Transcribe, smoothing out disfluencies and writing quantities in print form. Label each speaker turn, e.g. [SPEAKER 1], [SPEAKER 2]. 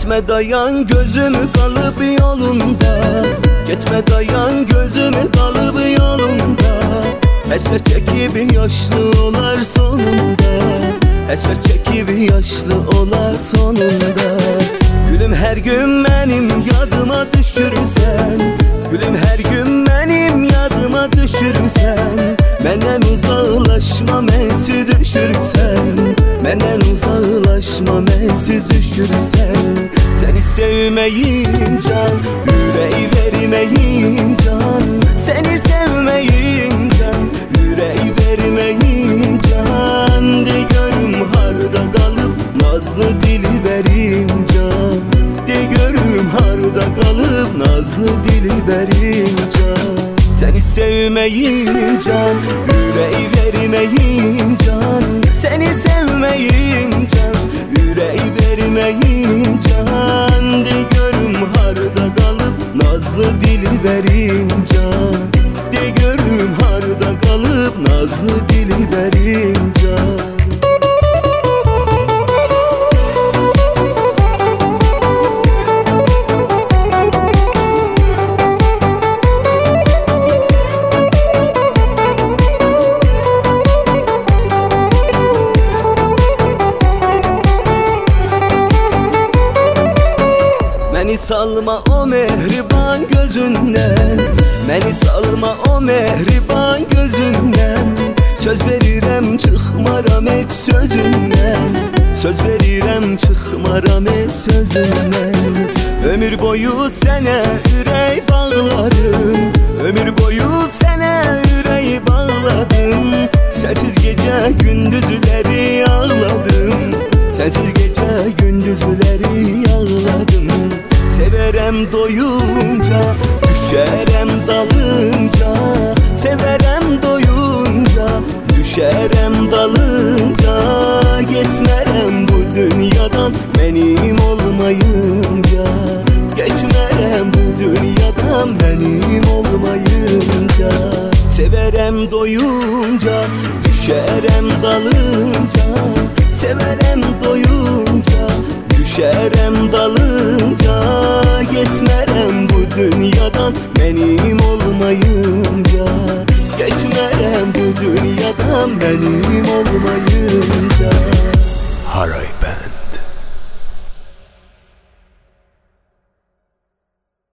[SPEAKER 1] Gitme dayan gözümü kalıp yolunda, gitme dayan gözümü kalıp yolunda. Esver çekip yaşlı olar sonunda, esver çekip yaşlı olar sonunda. Gülüm her gün benim yadıma düşürsen, gülüm her gün benim yadıma düşürsen. Menden uzaklaşma mensiz düşürsen, menden uzaklaşma mensiz düşürsen. Seni sevmeyim can, yüreği vermeyim can. Seni sevmeyim can, yüreği vermeyim can. De görüm harda kalıp nazlı dili verim can. De görüm harda kalıp nazlı dili verim can. Seni sevmeyim can, yüreği vermeyim can. Seni sevmeyim can, yüreği vermeyim can. De görüm harda kalıp nazlı dili verim can. De görüm harda kalıp nazlı dili verim can. Beni salma o mehriban gözünden, beni salma o mehriban gözünden. Söz veririm çıkmaram hiç sözünden, söz veririm çıkmaram hiç sözünden. Ömür boyu sana yüreği bağladım, ömür boyu sana yüreği bağladım. Sensiz gece gündüzleri ağladım, sensiz gece gündüzleri ağladım. Severem doyunca, düşerem dalınca. Severem doyunca, düşerem dalınca. Gitmerem bu dünyadan benim olmayınca. Gitmerem bu dünyadan benim olmayınca. Severem doyunca, düşerem dalınca. Severem doyunca, düşerem dalınca. Gitmerem bu dünyadan benim olmayınca. Gitmerem bu dünyadan benim olmayınca.